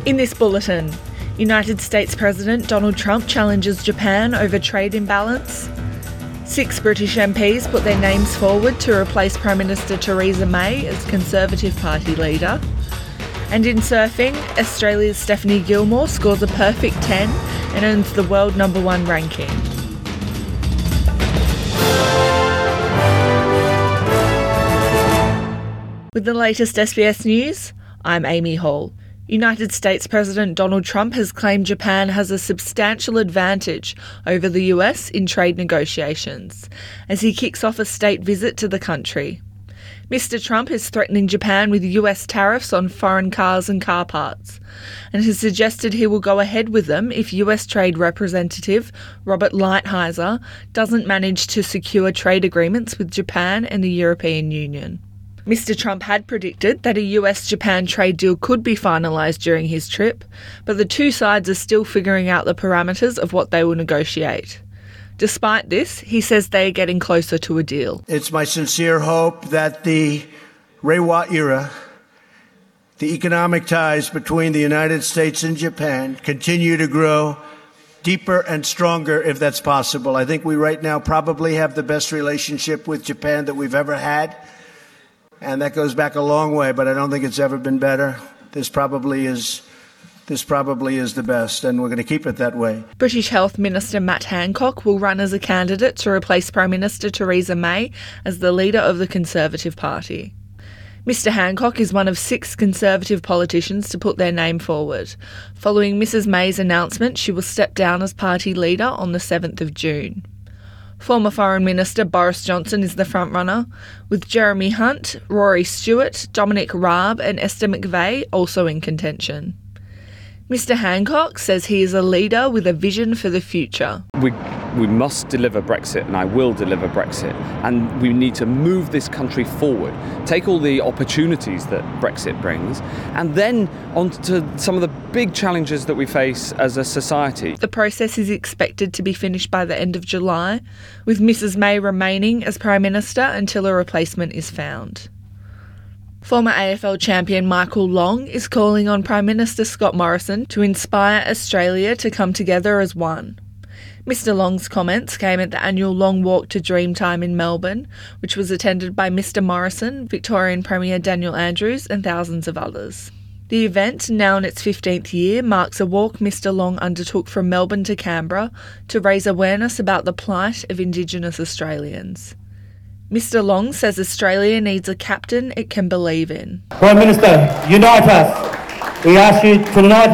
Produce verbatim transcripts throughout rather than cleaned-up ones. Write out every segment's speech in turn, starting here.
In this bulletin, United States President Donald Trump challenges Japan over trade imbalance. Six British M Ps put their names forward to replace Prime Minister Theresa May as Conservative Party leader. And in surfing, Australia's Stephanie Gilmore scores a perfect ten and earns the world number one ranking. With the latest S B S News, I'm Amy Hall. United States President Donald Trump has claimed Japan has a substantial advantage over the U S in trade negotiations as he kicks off a state visit to the country. Mister Trump is threatening Japan with U S tariffs on foreign cars and car parts and has suggested he will go ahead with them if U S Trade Representative Robert Lighthizer doesn't manage to secure trade agreements with Japan and the European Union. Mister Trump had predicted that a U S Japan trade deal could be finalised during his trip, but the two sides are still figuring out the parameters of what they will negotiate. Despite this, he says they are getting closer to a deal. It's my sincere hope that the Reiwa era, the economic ties between the United States and Japan, continue to grow deeper and stronger if that's possible. I think we right now probably have the best relationship with Japan that we've ever had. And that goes back a long way, but I don't think it's ever been better. This probably is this probably is the best, and we're going to keep it that way. British Health Minister Matt Hancock will run as a candidate to replace Prime Minister Theresa May as the leader of the Conservative Party. Mister Hancock is one of six Conservative politicians to put their name forward, following Missus May's announcement she will step down as party leader on the seventh of June. Former Foreign Minister Boris Johnson is the frontrunner, with Jeremy Hunt, Rory Stewart, Dominic Raab and Esther McVeigh also in contention. Mister Hancock says he is a leader with a vision for the future. We we must deliver Brexit, and I will deliver Brexit, and we need to move this country forward, take all the opportunities that Brexit brings, and then on to some of the big challenges that we face as a society. The process is expected to be finished by the end of July, with Missus May remaining as Prime Minister until a replacement is found. Former A F L champion Michael Long is calling on Prime Minister Scott Morrison to inspire Australia to come together as one. Mister Long's comments came at the annual Long Walk to Dreamtime in Melbourne, which was attended by Mister Morrison, Victorian Premier Daniel Andrews and thousands of others. The event, now in its fifteenth year, marks a walk Mister Long undertook from Melbourne to Canberra to raise awareness about the plight of Indigenous Australians. Mister Long says Australia needs a captain it can believe in. Prime Minister, unite us. We ask you to unite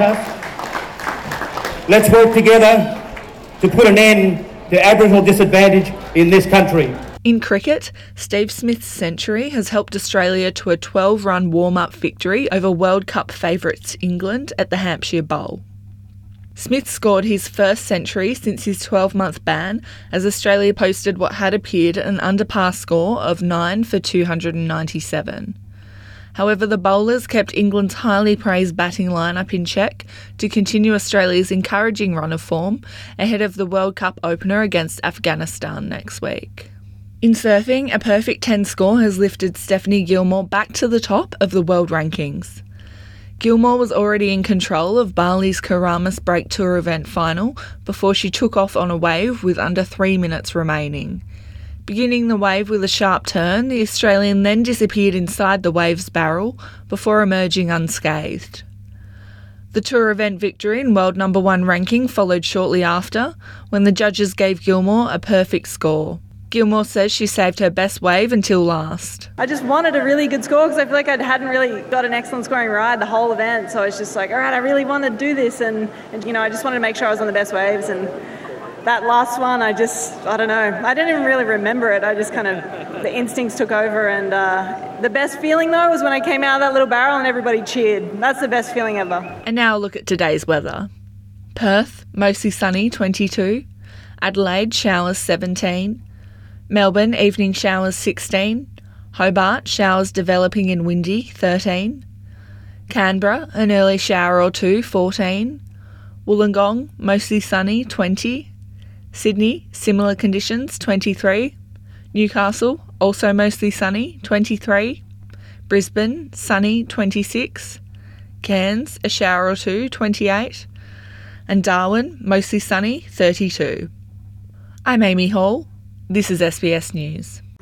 us. Let's work together to put an end to Aboriginal disadvantage in this country. In cricket, Steve Smith's century has helped Australia to a twelve-run warm-up victory over World Cup favourites England at the Hampshire Bowl. Smith scored his first century since his twelve-month ban as Australia posted what had appeared an under-par score of nine for two hundred ninety-seven. However, the bowlers kept England's highly praised batting lineup in check to continue Australia's encouraging run of form ahead of the World Cup opener against Afghanistan next week. In surfing, a perfect ten score has lifted Stephanie Gilmore back to the top of the world rankings. Gilmore was already in control of Bali's Keramis Break Tour event final before she took off on a wave with under three minutes remaining. Beginning the wave with a sharp turn, the Australian then disappeared inside the wave's barrel before emerging unscathed. The tour event victory and world number one ranking followed shortly after, when the judges gave Gilmore a perfect score. Gilmore says she saved her best wave until last. I just wanted a really good score because I feel like I hadn't really got an excellent scoring ride the whole event. So I was just like, all right, I really want to do this. And, and, you know, I just wanted to make sure I was on the best waves. And that last one, I just, I don't know. I didn't even really remember it. I just kind of, the instincts took over. And uh, the best feeling, though, was when I came out of that little barrel and everybody cheered. That's the best feeling ever. And now look at today's weather. Perth, mostly sunny, twenty-two. Adelaide, showers, seventeen. Melbourne, evening showers, sixteen. Hobart, showers developing and windy, thirteen. Canberra, an early shower or two, fourteen. Wollongong, mostly sunny, twenty. Sydney, similar conditions, twenty-three. Newcastle, also mostly sunny, twenty-three. Brisbane, sunny, twenty-six. Cairns, a shower or two, twenty-eight. And Darwin, mostly sunny, thirty-two. I'm Amy Hall. This is S B S News.